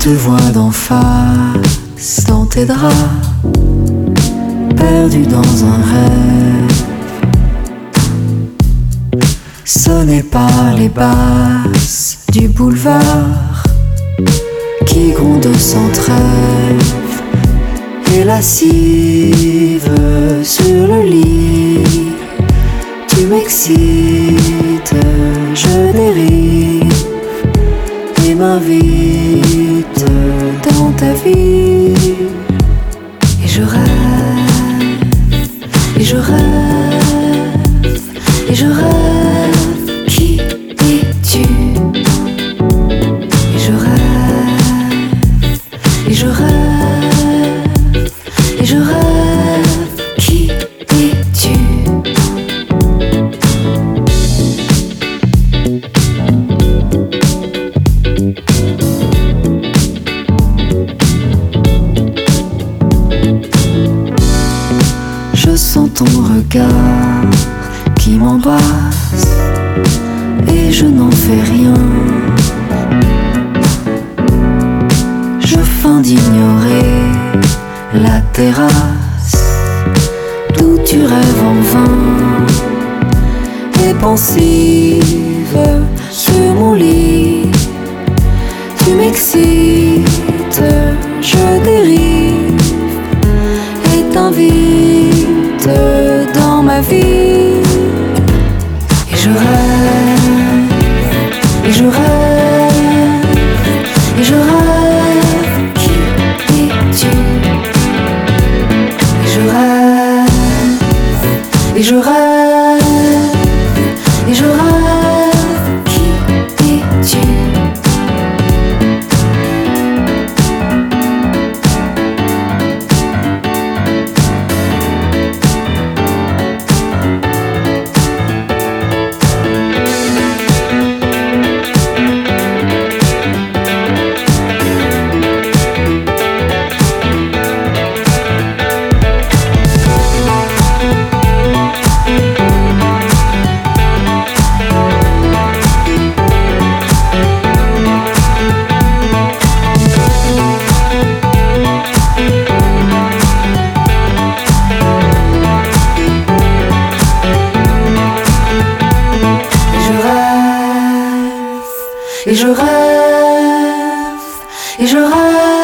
te vois d'en face, dans tes draps, perdu dans un rêve, sonné par les basses du boulevard qui gronde sans trêve, et lascive sur le lit. Tu m'excites, je dérive et m'invite dans ta vie. Et je rêve, et je rêve, et je rêve. Qui es-tu? Et je rêve, et je rêve, et je rêve. Qui es-tu? Je sens ton regard qui m'embrasse et je n'en fais rien. Je feins d'ignorer la terrasse d'où tu rêves en vain, et pensive sur mon lit. Tu m'excites, je dérive et t'invite dans ma vie. Et je rêve, et je rêve, et je rêve. Qui es-tu? Et je rêve, et je rêve, et je rêve. Qui es-tu? Et je rêve, et je rêve.